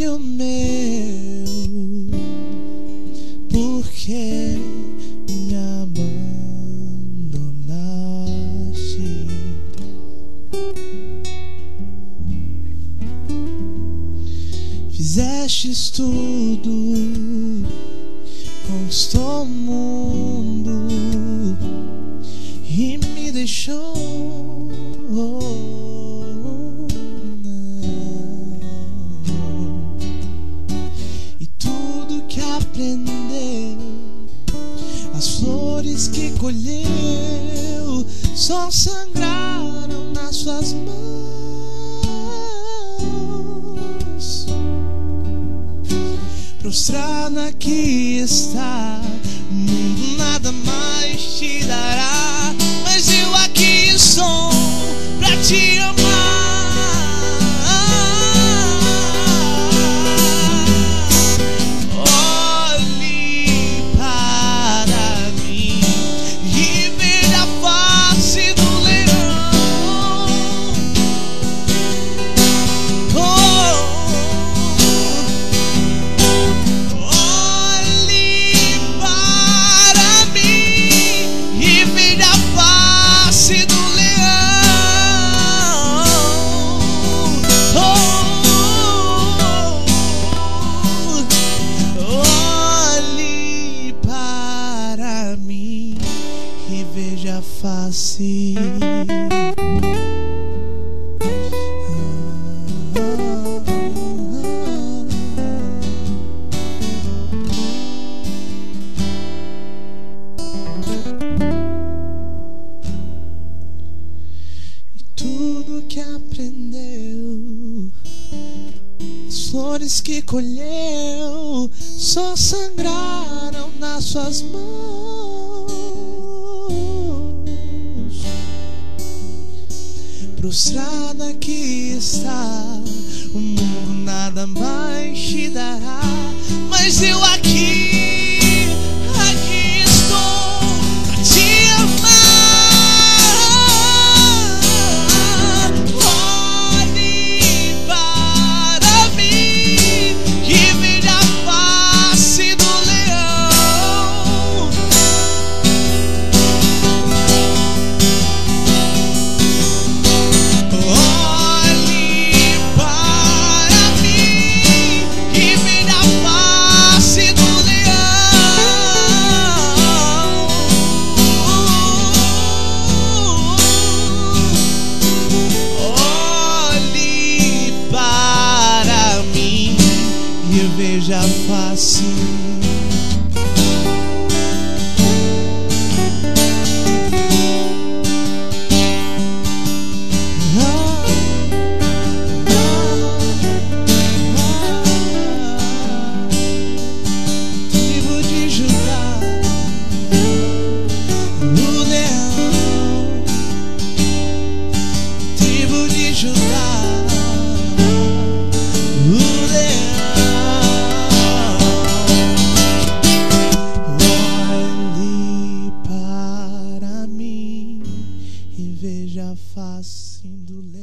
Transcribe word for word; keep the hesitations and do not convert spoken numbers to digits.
filho meu, por que me abandonaste? Fizestes tudo, conquistou o mundo e me deixou. Não. E tudo que aprendeu, as flores que colheu, só sangraram nas suas mãos. Prostrada aqui está, o mundo nada mais te dará, mas eu aqui estou pra te amar. Olhe para mim e veja a face do leão. Oh, olhe para mim e veja a face do leão. Oh, olhe para mim e veja a face. Tudo que aprendeu, as flores que colheu, só sangraram nas suas mãos. Prostrada aqui está, o mundo nada mais te dará, mas eu aqui, aqui estou pra te amar. Veja a face. Ah, ah, ah, tribo de Judá, o leão, tribo de Judá, o leão. Veja a face do leão.